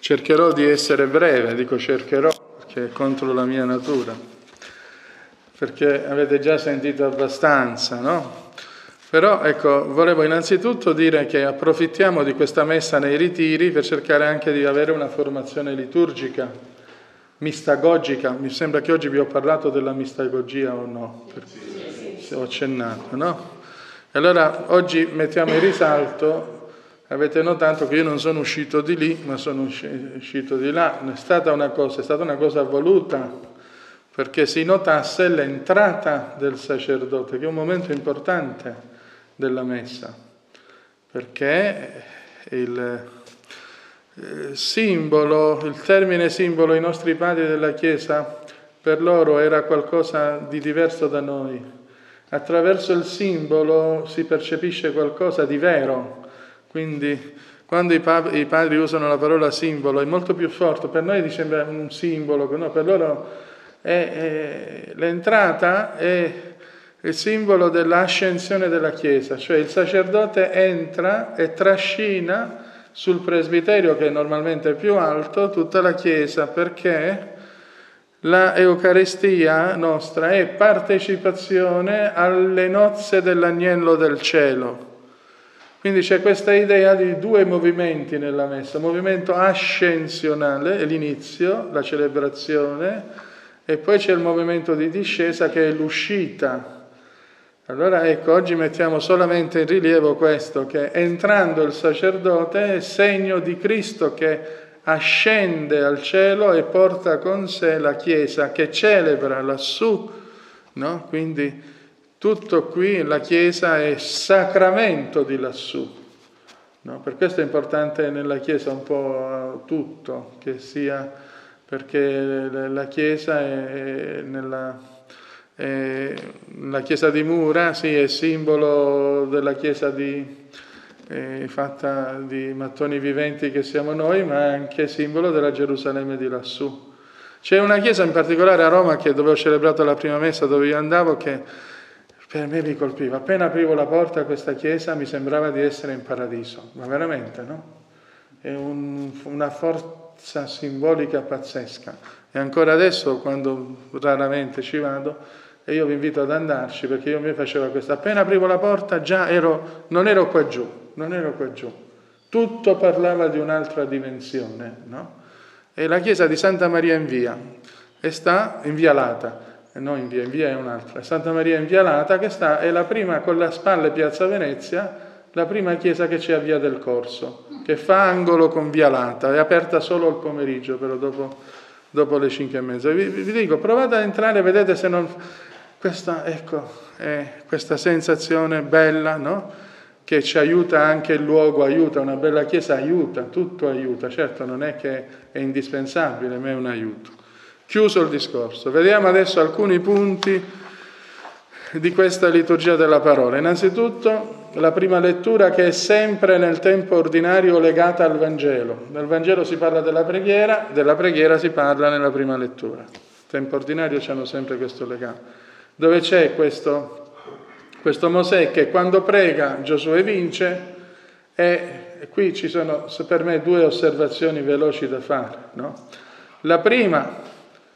Cercherò di essere breve, dico cercherò, perché è contro la mia natura, perché avete già sentito abbastanza, no? Però ecco, volevo innanzitutto dire che approfittiamo di questa messa nei ritiri per cercare anche di avere una formazione liturgica, mistagogica. Mi sembra che oggi vi ho parlato della mistagogia o no? Ho accennato, no? E allora oggi mettiamo in risalto. Avete notato che io non sono uscito di lì, ma sono uscito di là. È stata una cosa voluta, perché si notasse l'entrata del sacerdote, che è un momento importante della messa, perché il termine simbolo, i nostri padri della Chiesa, per loro era qualcosa di diverso da noi. Attraverso il simbolo si percepisce qualcosa di vero. Quindi quando i padri usano la parola simbolo è molto più forte, per noi sembra un simbolo, no? Per loro l'entrata è il simbolo dell'ascensione della Chiesa, cioè il sacerdote entra e trascina sul presbiterio, che è normalmente più alto, tutta la Chiesa, perché la Eucaristia nostra è partecipazione alle nozze dell'agnello del cielo. Quindi c'è questa idea di due movimenti nella messa, movimento ascensionale, è l'inizio, la celebrazione, e poi c'è il movimento di discesa che è l'uscita. Allora ecco, oggi mettiamo solamente in rilievo questo, che entrando il sacerdote è segno di Cristo che ascende al cielo e porta con sé la Chiesa che celebra lassù, no? Quindi tutto qui, la Chiesa è sacramento di lassù, no? Per questo è importante nella Chiesa un po' tutto, che sia, perché la Chiesa la Chiesa di Mura, sì, è simbolo della Chiesa fatta di mattoni viventi che siamo noi, ma è anche simbolo della Gerusalemme di lassù. C'è una chiesa in particolare a Roma, dove ho celebrato la prima messa, dove io andavo, che per me mi colpiva. Appena aprivo la porta a questa chiesa mi sembrava di essere in paradiso, ma veramente, no? È una forza simbolica pazzesca. E ancora adesso, quando raramente ci vado, e io vi invito ad andarci, perché io mi facevo questa. Appena aprivo la porta già non ero qua giù. Tutto parlava di un'altra dimensione, no? E la chiesa di Santa Maria in Via, e sta in Via Lata. No, in via è un'altra. Santa Maria in Via Lata, che è la prima, con le spalle Piazza Venezia, la prima chiesa che c'è a Via del Corso, che fa angolo con Via Lata, è aperta solo al pomeriggio, però dopo le 5:30. Vi dico, provate ad entrare, vedete se non... Questa sensazione bella, no? Che ci aiuta anche il luogo, aiuta, una bella chiesa aiuta, tutto aiuta. Certo non è che è indispensabile, ma è un aiuto. Chiuso il discorso, vediamo adesso alcuni punti di questa liturgia della parola. Innanzitutto la prima lettura, che è sempre nel tempo ordinario legata al Vangelo. Nel Vangelo si parla della preghiera si parla nella prima lettura. Nel tempo ordinario c'hanno sempre questo legame, dove c'è questo Mosè che quando prega Giosuè vince, e qui ci sono per me due osservazioni veloci da fare, no? La prima,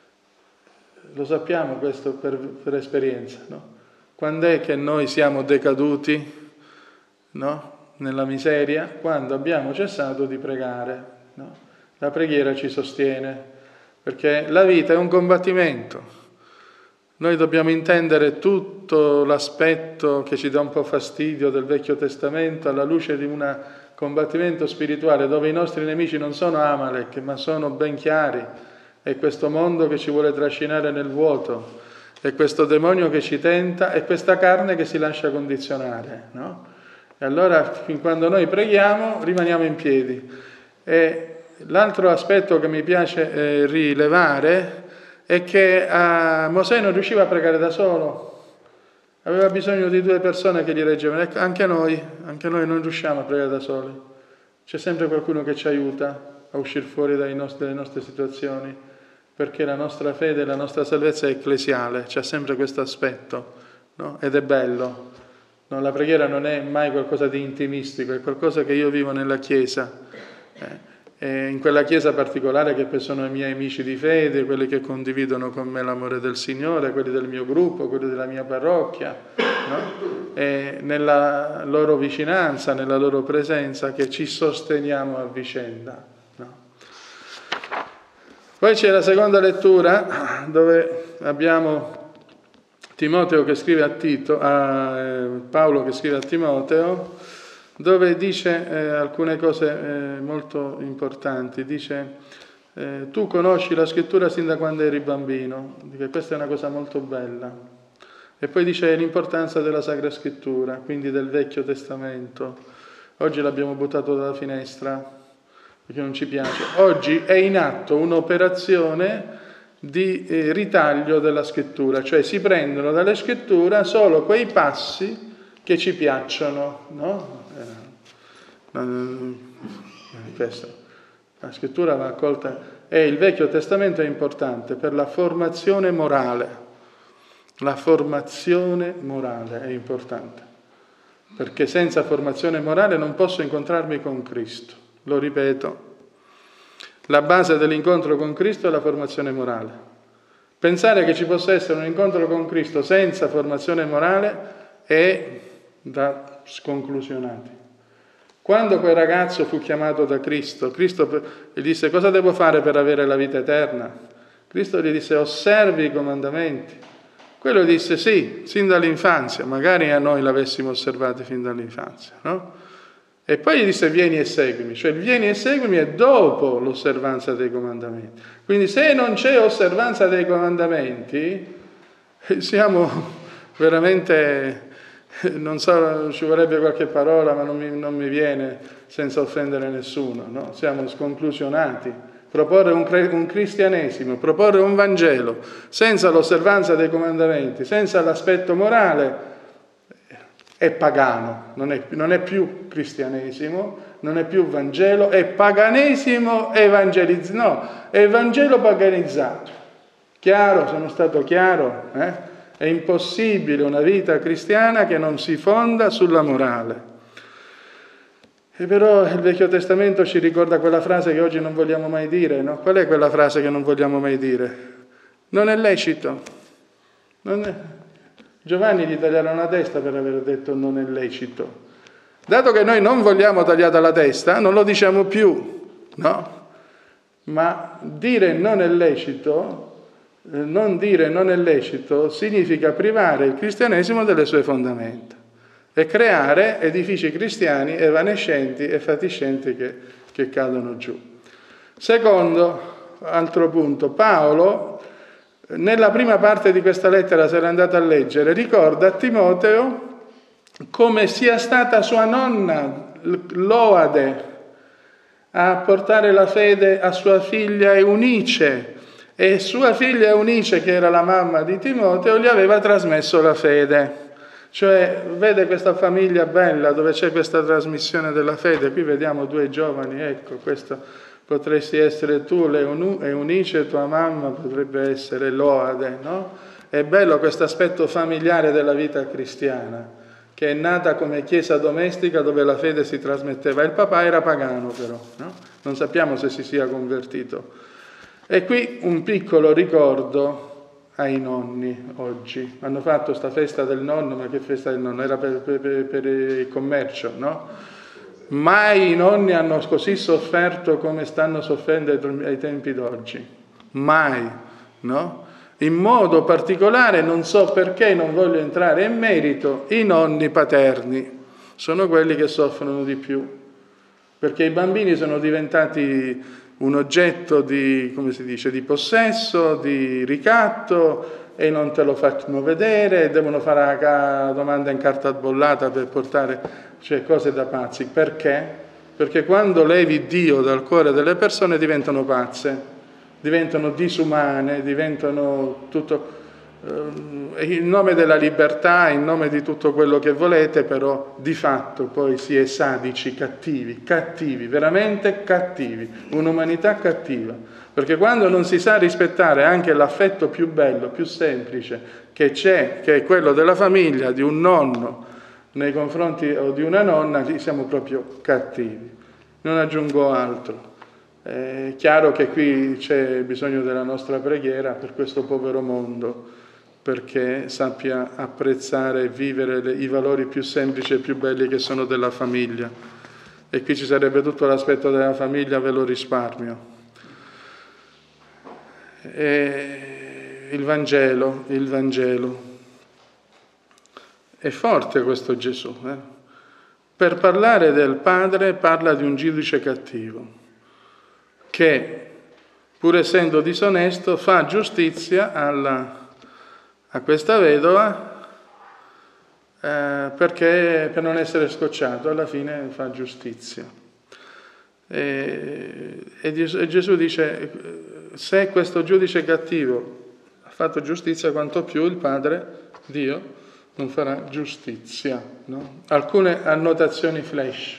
lo sappiamo questo per esperienza, no? Quando è che noi siamo decaduti, no? Nella miseria? Quando abbiamo cessato di pregare, no? La preghiera ci sostiene, perché la vita è un combattimento. Noi dobbiamo intendere tutto l'aspetto che ci dà un po' fastidio del Vecchio Testamento alla luce di un combattimento spirituale dove i nostri nemici non sono Amalek, ma sono ben chiari. È questo mondo che ci vuole trascinare nel vuoto, è questo demonio che ci tenta, è questa carne che si lascia condizionare, no? E allora, fin quando noi preghiamo, rimaniamo in piedi. E l'altro aspetto che mi piace rilevare è che Mosè non riusciva a pregare da solo, aveva bisogno di due persone che gli reggevano. Ecco, anche noi non riusciamo a pregare da soli, c'è sempre qualcuno che ci aiuta a uscire fuori dalle nostre situazioni, perché la nostra fede, la nostra salvezza è ecclesiale, c'è sempre questo aspetto, no? Ed è bello. No, la preghiera non è mai qualcosa di intimistico, è qualcosa che io vivo nella Chiesa. in quella chiesa particolare che poi sono i miei amici di fede, quelli che condividono con me l'amore del Signore, quelli del mio gruppo, quelli della mia parrocchia, no? E nella loro vicinanza, nella loro presenza, che ci sosteniamo a vicenda. No? Poi c'è la seconda lettura, dove abbiamo Timoteo che scrive a Tito, Paolo che scrive a Timoteo, dove dice alcune cose molto importanti. Dice, tu conosci la scrittura sin da quando eri bambino, che questa è una cosa molto bella. E poi dice l'importanza della Sacra Scrittura, quindi del Vecchio Testamento. Oggi l'abbiamo buttato dalla finestra, perché non ci piace. Oggi è in atto un'operazione di ritaglio della Scrittura, cioè si prendono dalle Scritture solo quei passi che ci piacciono, no? Questo. La Scrittura va accolta, e il Vecchio Testamento è importante per la formazione morale. La formazione morale è importante, perché senza formazione morale non posso incontrarmi con Cristo. Lo ripeto, la base dell'incontro con Cristo è la formazione morale. Pensare che ci possa essere un incontro con Cristo senza formazione morale è da sconclusionati. Quando quel ragazzo fu chiamato da Cristo, Cristo gli disse: cosa devo fare per avere la vita eterna? Cristo gli disse: osservi i comandamenti. Quello disse sì, sin dall'infanzia, magari a noi l'avessimo osservati fin dall'infanzia, no? E poi gli disse: vieni e seguimi, cioè il vieni e seguimi è dopo l'osservanza dei comandamenti. Quindi se non c'è osservanza dei comandamenti, siamo veramente, non so, ci vorrebbe qualche parola, ma non mi viene senza offendere nessuno, no? Siamo sconclusionati. Proporre un cristianesimo, proporre un Vangelo senza l'osservanza dei comandamenti, senza l'aspetto morale, è pagano, non è più cristianesimo, non è più Vangelo, è paganesimo evangelizzato, no, è Vangelo paganizzato. Chiaro? Sono stato chiaro? È impossibile una vita cristiana che non si fonda sulla morale. E però il Vecchio Testamento ci ricorda quella frase che oggi non vogliamo mai dire, no? Qual è quella frase che non vogliamo mai dire? Non è lecito. Giovanni gli tagliarono la testa per aver detto non è lecito. Dato che noi non vogliamo tagliata la testa, non lo diciamo più, no? Ma dire non è lecito, non dire non è lecito significa privare il cristianesimo delle sue fondamenta e creare edifici cristiani evanescenti e fatiscenti che cadono giù. Secondo, altro punto, Paolo, nella prima parte di questa lettera, se l'è andata a leggere, ricorda a Timoteo come sia stata sua nonna Loade a portare la fede a sua figlia Eunice, e sua figlia Eunice, che era la mamma di Timoteo, gli aveva trasmesso la fede. Cioè, vede questa famiglia bella dove c'è questa trasmissione della fede. Qui vediamo due giovani, ecco, questo potresti essere tu, Eunice, tua mamma potrebbe essere Loade, no? È bello questo aspetto familiare della vita cristiana, che è nata come chiesa domestica dove la fede si trasmetteva. Il papà era pagano però, no? Non sappiamo se si sia convertito. E qui un piccolo ricordo ai nonni oggi. Hanno fatto sta festa del nonno, ma che festa del nonno? Era per il commercio, no? Mai i nonni hanno così sofferto come stanno soffrendo ai tempi d'oggi. Mai, no? In modo particolare, non so perché, non voglio entrare in merito, i nonni paterni sono quelli che soffrono di più, perché i bambini sono diventati un oggetto di, come si dice, di possesso, di ricatto, e non te lo fanno vedere, devono fare la domanda in carta bollata per portare, cioè, cose da pazzi. Perché? Perché quando levi Dio dal cuore delle persone diventano pazze, diventano disumane, diventano tutto in nome della libertà, in nome di tutto quello che volete, però di fatto poi si è sadici, cattivi, veramente cattivi, un'umanità cattiva, perché quando non si sa rispettare anche l'affetto più bello, più semplice che c'è, che è quello della famiglia, di un nonno nei confronti o di una nonna, siamo proprio cattivi. Non aggiungo altro. È chiaro che qui c'è bisogno della nostra preghiera per questo povero mondo, perché sappia apprezzare e vivere i valori più semplici e più belli che sono della famiglia. E qui ci sarebbe tutto l'aspetto della famiglia, ve lo risparmio. E il Vangelo. È forte questo Gesù. Per parlare del Padre parla di un giudice cattivo, che, pur essendo disonesto, fa giustizia a questa vedova perché per non essere scocciato, alla fine fa giustizia. E Gesù dice, se questo giudice cattivo ha fatto giustizia, quanto più il Padre, Dio, non farà giustizia. No? Alcune annotazioni flash.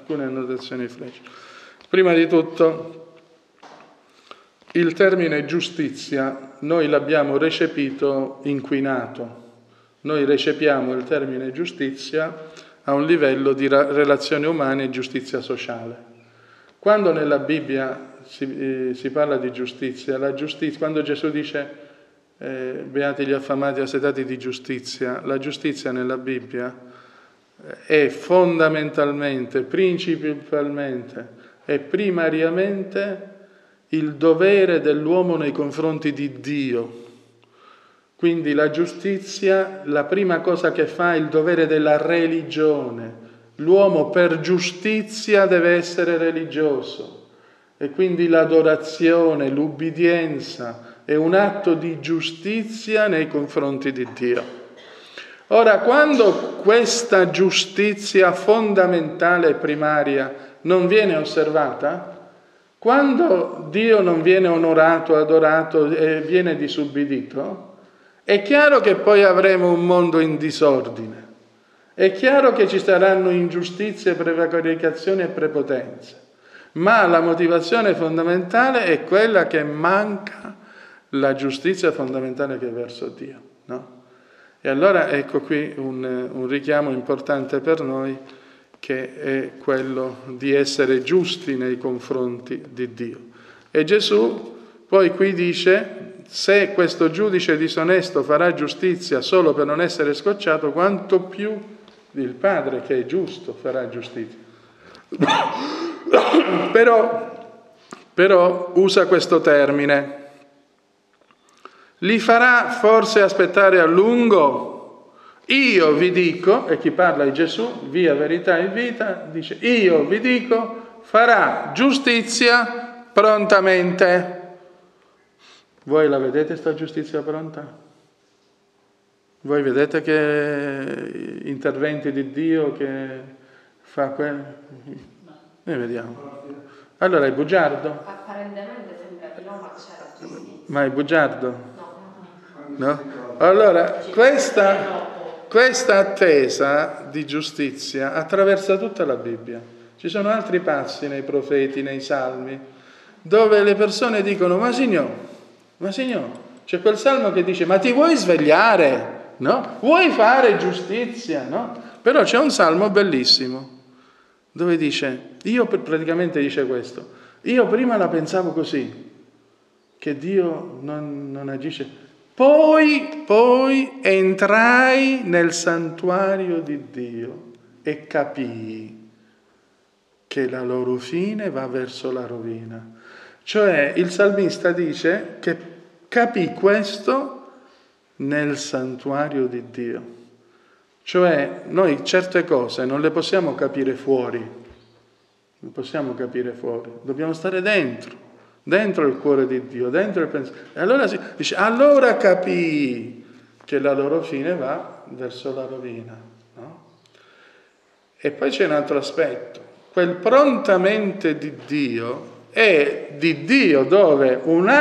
Prima di tutto, il termine giustizia noi l'abbiamo recepito inquinato. Noi recepiamo il termine giustizia a un livello di relazioni umane e giustizia sociale. Quando nella Bibbia si parla di giustizia, quando Gesù dice beati gli affamati e assetati di giustizia, la giustizia nella Bibbia è fondamentalmente, principalmente e primariamente il dovere dell'uomo nei confronti di Dio. Quindi la giustizia, la prima cosa che fa è il dovere della religione. L'uomo per giustizia deve essere religioso e quindi l'adorazione, l'ubbidienza è un atto di giustizia nei confronti di Dio. Ora, quando questa giustizia fondamentale e primaria non viene osservata, quando Dio non viene onorato, adorato e viene disubbidito, è chiaro che poi avremo un mondo in disordine. È chiaro che ci saranno ingiustizie, prevaricazioni e prepotenze. Ma la motivazione fondamentale è quella che manca la giustizia fondamentale che è verso Dio. No? E allora ecco qui un richiamo importante per noi, che è quello di essere giusti nei confronti di Dio. E Gesù poi qui dice, se questo giudice disonesto farà giustizia solo per non essere scocciato, quanto più il Padre che è giusto farà giustizia. Però usa questo termine. Li farà forse aspettare a lungo? Io vi dico, e chi parla è Gesù, via, verità e vita, dice, io vi dico, farà giustizia prontamente. Voi la vedete sta giustizia pronta? Voi vedete che interventi di Dio che fa quello? Noi vediamo. Allora è bugiardo? Apparentemente sembra di no, ma c'è la giustizia. Ma è bugiardo? No? Allora, questa attesa di giustizia attraversa tutta la Bibbia. Ci sono altri passi nei profeti, nei salmi, dove le persone dicono, ma Signore, c'è quel salmo che dice, ma ti vuoi svegliare? No? Vuoi fare giustizia? No? Però c'è un salmo bellissimo, dove dice, praticamente dice questo, io prima la pensavo così, che Dio non agisce, poi entrai nel santuario di Dio e capii che la loro fine va verso la rovina. Cioè il salmista dice che capì questo nel santuario di Dio. Cioè noi certe cose non le possiamo capire fuori, dobbiamo stare dentro il cuore di Dio, dentro il pensiero. E allora si dice, allora capì che la loro fine va verso la rovina. No? E poi c'è un altro aspetto, quel prontamente di Dio è di Dio dove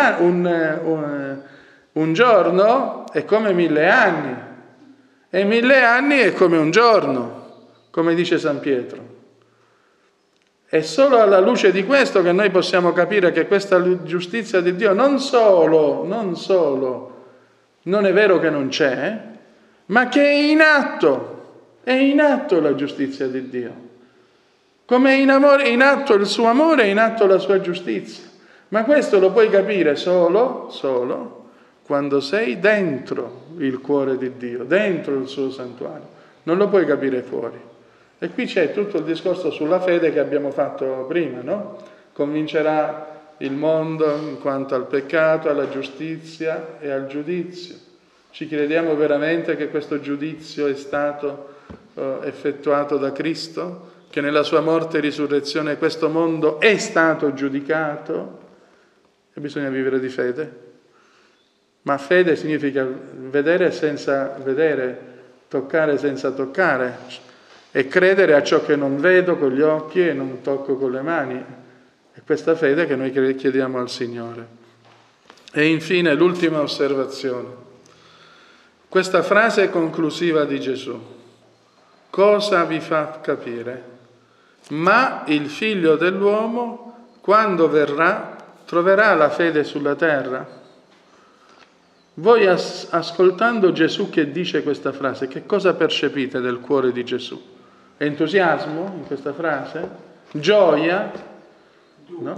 un giorno è come 1000 anni e 1000 anni è come un giorno, come dice San Pietro. È solo alla luce di questo che noi possiamo capire che questa giustizia di Dio non solo non è vero che non c'è, ma che è in atto la giustizia di Dio. Come è in atto il suo amore, è in atto la sua giustizia. Ma questo lo puoi capire solo quando sei dentro il cuore di Dio, dentro il suo santuario. Non lo puoi capire fuori. E qui c'è tutto il discorso sulla fede che abbiamo fatto prima, no? Convincerà il mondo in quanto al peccato, alla giustizia e al giudizio. Ci crediamo veramente che questo giudizio è stato effettuato da Cristo? Che nella sua morte e risurrezione questo mondo è stato giudicato? E bisogna vivere di fede. Ma fede significa vedere senza vedere, toccare senza toccare, e credere a ciò che non vedo con gli occhi e non tocco con le mani. È questa fede che noi chiediamo al Signore. E infine l'ultima osservazione. Questa frase conclusiva di Gesù, cosa vi fa capire? Ma il Figlio dell'uomo, quando verrà, troverà la fede sulla terra? Voi ascoltando Gesù che dice questa frase, che cosa percepite del cuore di Gesù? Entusiasmo in questa frase? Gioia? No?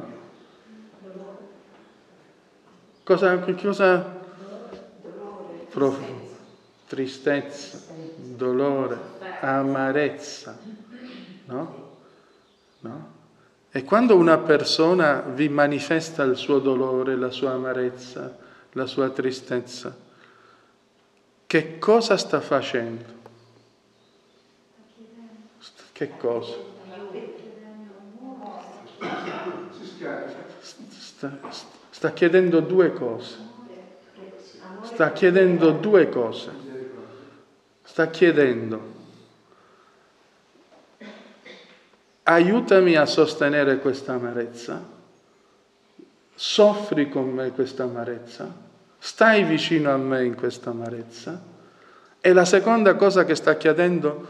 Cosa? Tristezza, dolore, amarezza, no? No? E quando una persona vi manifesta il suo dolore, la sua amarezza, la sua tristezza, che cosa sta facendo? Che cosa? Sta chiedendo due cose. Sta chiedendo due cose. Sta chiedendo: aiutami a sostenere questa amarezza, soffri con me questa amarezza, stai vicino a me in questa amarezza. E la seconda cosa che sta chiedendo,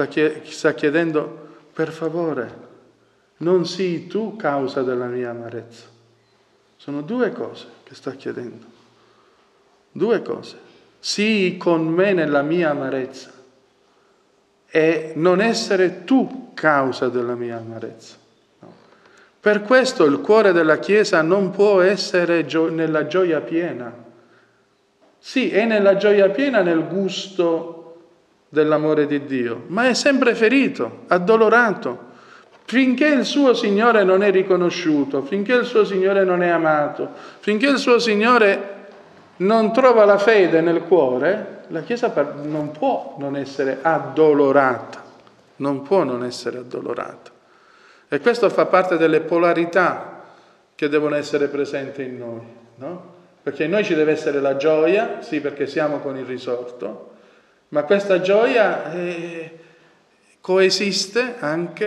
per favore, non sii tu causa della mia amarezza. Sono due cose che sta chiedendo. Due cose. Sii con me nella mia amarezza e non essere tu causa della mia amarezza. No. Per questo il cuore della Chiesa non può essere nella gioia piena. Sì, è nella gioia piena nel gusto dell'amore di Dio, ma è sempre ferito, addolorato. Finché il suo Signore non è riconosciuto, finché il suo Signore non è amato, finché il suo Signore non trova la fede nel cuore, la Chiesa non può non essere addolorata, non può non essere addolorata. E questo fa parte delle polarità che devono essere presenti in noi, no? Perché in noi ci deve essere la gioia, sì, perché siamo con il risorto, ma questa gioia coesiste,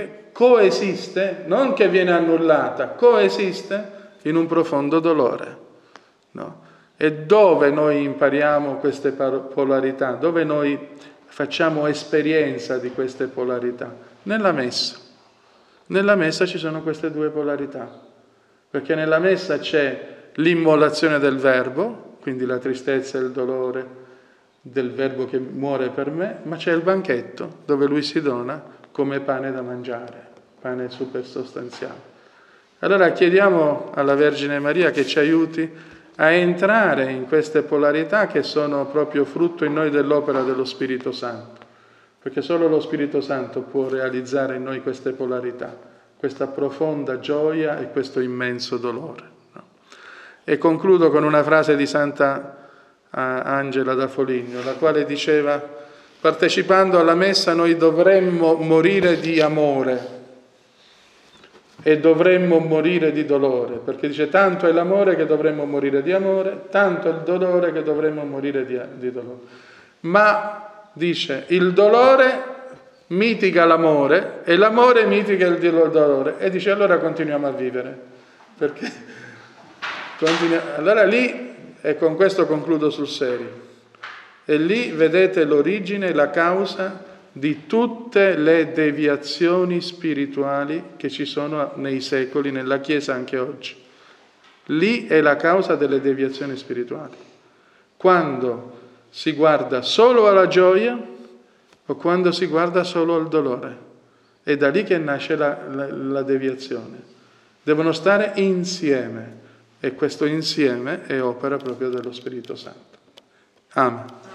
non che viene annullata, coesiste in un profondo dolore, no? E dove noi impariamo queste polarità? Dove noi facciamo esperienza di queste polarità? Nella messa. Nella messa ci sono queste due polarità, perché nella messa c'è l'immolazione del Verbo, quindi la tristezza e il dolore del Verbo che muore per me, ma c'è il banchetto dove Lui si dona come pane da mangiare, pane super sostanziale. Allora chiediamo alla Vergine Maria che ci aiuti a entrare in queste polarità che sono proprio frutto in noi dell'opera dello Spirito Santo, perché solo lo Spirito Santo può realizzare in noi queste polarità, questa profonda gioia e questo immenso dolore. No? E concludo con una frase di Santa Angela da Foligno, la quale diceva: partecipando alla messa noi dovremmo morire di amore e dovremmo morire di dolore, perché dice tanto è l'amore che dovremmo morire di amore, tanto è il dolore che dovremmo morire di dolore. Ma, dice, il dolore mitiga l'amore e l'amore mitiga il dolore. E dice allora continuiamo a vivere. Perché allora lì, e con questo concludo sul serio, e lì vedete l'origine e la causa di tutte le deviazioni spirituali che ci sono nei secoli, nella Chiesa anche oggi. Lì è la causa delle deviazioni spirituali. Quando si guarda solo alla gioia o quando si guarda solo al dolore. È da lì che nasce la deviazione. Devono stare insieme e questo insieme è opera proprio dello Spirito Santo. Amen.